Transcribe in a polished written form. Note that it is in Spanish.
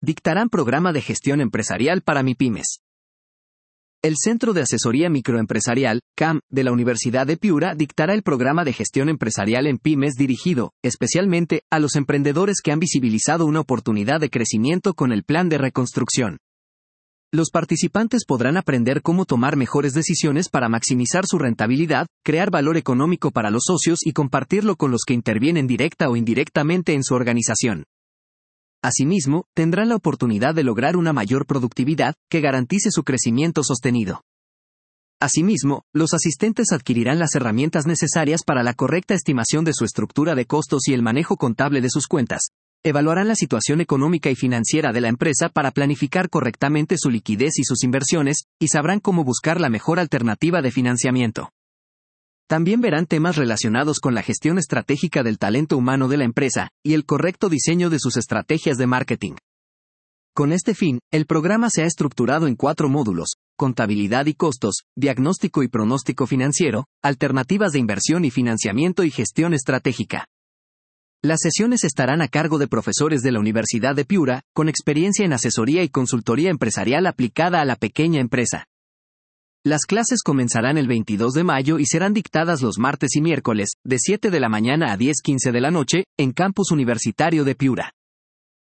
dictarán programa de gestión empresarial para MIPYMES. El Centro de Asesoría Microempresarial, CAM, de la Universidad de Piura dictará el programa de gestión empresarial en pymes dirigido, especialmente, a los emprendedores que han visibilizado una oportunidad de crecimiento con el plan de reconstrucción. Los participantes podrán aprender cómo tomar mejores decisiones para maximizar su rentabilidad, crear valor económico para los socios y compartirlo con los que intervienen directa o indirectamente en su organización. Asimismo, tendrán la oportunidad de lograr una mayor productividad, que garantice su crecimiento sostenido. Asimismo, los asistentes adquirirán las herramientas necesarias para la correcta estimación de su estructura de costos y el manejo contable de sus cuentas. Evaluarán la situación económica y financiera de la empresa para planificar correctamente su liquidez y sus inversiones, y sabrán cómo buscar la mejor alternativa de financiamiento. También verán temas relacionados con la gestión estratégica del talento humano de la empresa, y el correcto diseño de sus estrategias de marketing. Con este fin, el programa se ha estructurado en 4 módulos: contabilidad y costos, diagnóstico y pronóstico financiero, alternativas de inversión y financiamiento y gestión estratégica. Las sesiones estarán a cargo de profesores de la Universidad de Piura, con experiencia en asesoría y consultoría empresarial aplicada a la pequeña empresa. Las clases comenzarán el 22 de mayo y serán dictadas los martes y miércoles, de 7 de la mañana a 10:15 de la noche, en Campus Universitario de Piura.